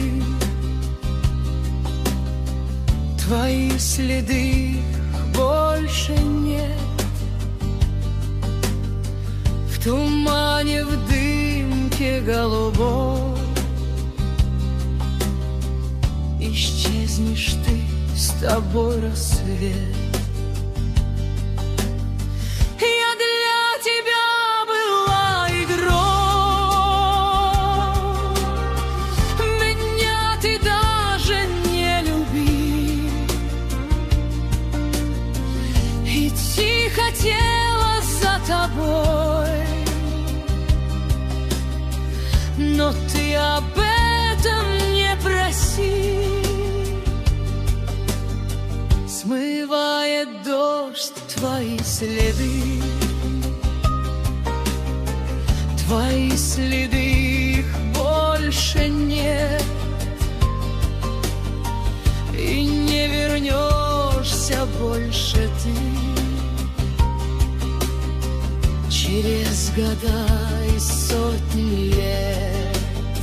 следы, твои следы больше нет. В тумане, в дымке голубой исчезнешь ты, с тобой рассвет. Я для тебя была игрой, меня ты даже не любил. Идти хотела за тобой, но ты об этом не проси. Смывает дождь твои следы, твои следы, их больше нет. И не вернешься больше ты через года и сотни лет.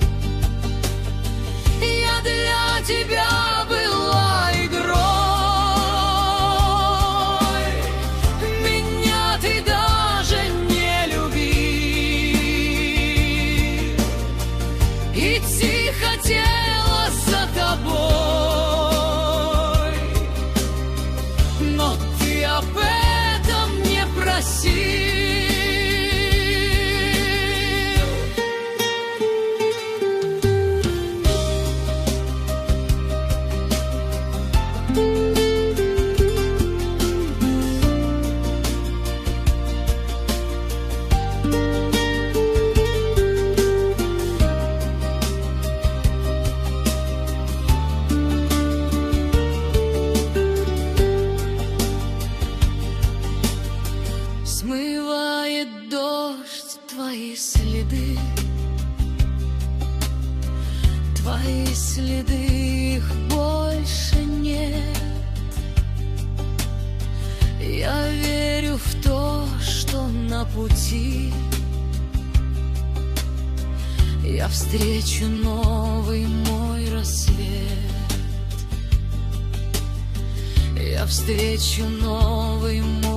Я для тебя была игрой, меня ты даже не любил. Идти хотела за тобой, но ты об этом не просил. Смывает дождь твои следы, твои следы, их больше нет. Я верю в то, что на пути я встречу новый мой рассвет. Я встречу новый мой